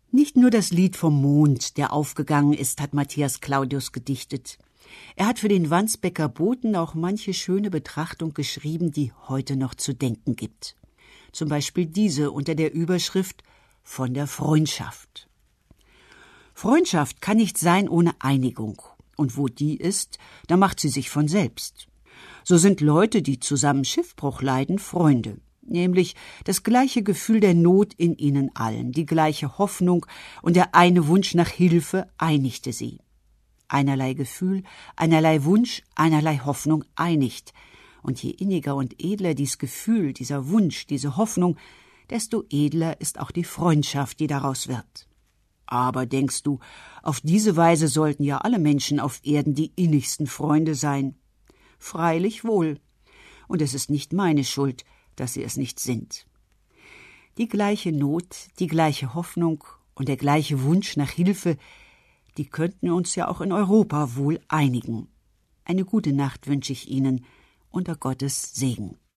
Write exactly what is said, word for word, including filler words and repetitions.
Nicht nur das Lied vom Mond, der aufgegangen ist, hat Matthias Claudius gedichtet. Er hat für den Wandsbeker Boten auch manche schöne Betrachtung geschrieben, die heute noch zu denken gibt. Zum Beispiel diese unter der Überschrift »Von der Freundschaft«. Freundschaft kann nicht sein ohne Einigung. Und wo die ist, da macht sie sich von selbst. So sind Leute, die zusammen Schiffbruch leiden, Freunde. Nämlich das gleiche Gefühl der Not in ihnen allen, die gleiche Hoffnung und der eine Wunsch nach Hilfe einigte sie. Einerlei Gefühl, einerlei Wunsch, einerlei Hoffnung einigt. Und je inniger und edler dies Gefühl, dieser Wunsch, diese Hoffnung, desto edler ist auch die Freundschaft, die daraus wird. Aber denkst du, auf diese Weise sollten ja alle Menschen auf Erden die innigsten Freunde sein? Freilich wohl. Und es ist nicht meine Schuld, dass sie es nicht sind. Die gleiche Not, die gleiche Hoffnung und der gleiche Wunsch nach Hilfe, die könnten uns ja auch in Europa wohl einigen. Eine gute Nacht wünsche ich Ihnen unter Gottes Segen.